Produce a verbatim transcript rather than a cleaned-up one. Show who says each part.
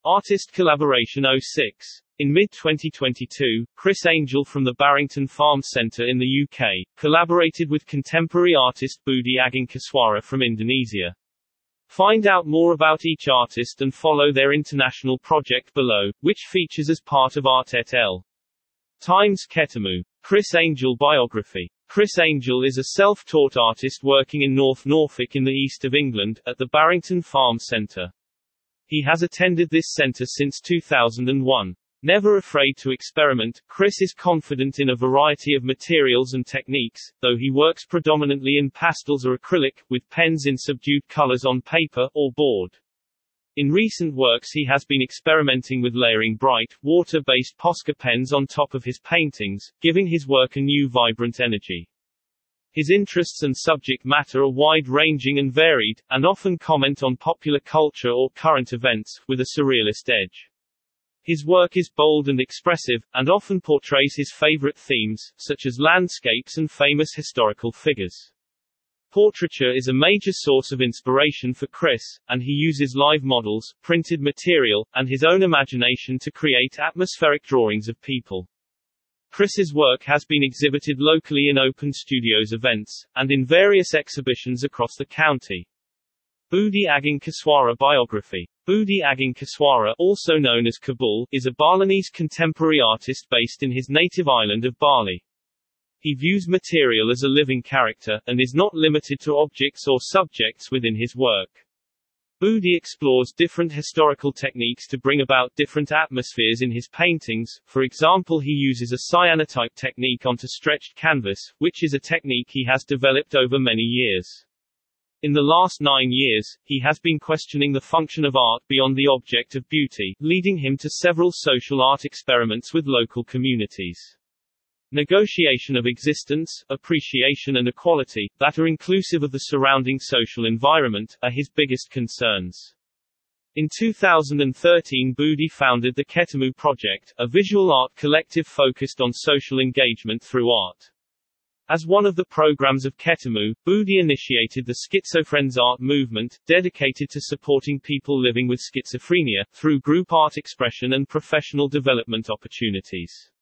Speaker 1: Artist Collaboration oh six. In mid twenty twenty-two, Chris Angel from the Barrington Farm Centre in the U K, collaborated with contemporary artist Budi Agung Kiswara from Indonesia. Find out more about each artist and follow their international project below, which features as part of Art et al. Times Ketemu. Chris Angel Biography. Chris Angel is a self-taught artist working in North Norfolk in the east of England, at the Barrington Farm Centre. He has attended this centre since two thousand one. Never afraid to experiment, Chris is confident in a variety of materials and techniques, though he works predominantly in pastels or acrylic, with pens in subdued colors on paper, or board. In recent works he has been experimenting with layering bright, water-based Posca pens on top of his paintings, giving his work a new vibrant energy. His interests and subject matter are wide-ranging and varied, and often comment on popular culture or current events, with a surrealist edge. His work is bold and expressive, and often portrays his favorite themes, such as landscapes and famous historical figures. Portraiture is a major source of inspiration for Chris, and he uses live models, printed material, and his own imagination to create atmospheric drawings of people. Chris's work has been exhibited locally in open studios events, and in various exhibitions across the county. Budi Agung Kiswara Biography. Budi Agung Kiswara, also known as Kabul, is a Balinese contemporary artist based in his native island of Bali. He views material as a living character, and is not limited to objects or subjects within his work. Budi explores different historical techniques to bring about different atmospheres in his paintings. For example, he uses a cyanotype technique onto stretched canvas, which is a technique he has developed over many years. In the last nine years, he has been questioning the function of art beyond the object of beauty, leading him to several social art experiments with local communities. Negotiation of existence, appreciation and equality, that are inclusive of the surrounding social environment, are his biggest concerns. In two thousand thirteen, Budi founded the Ketemu Project, a visual art collective focused on social engagement through art. As one of the programs of Ketemu, Budi initiated the Schizophrens art movement, dedicated to supporting people living with schizophrenia, through group art expression and professional development opportunities.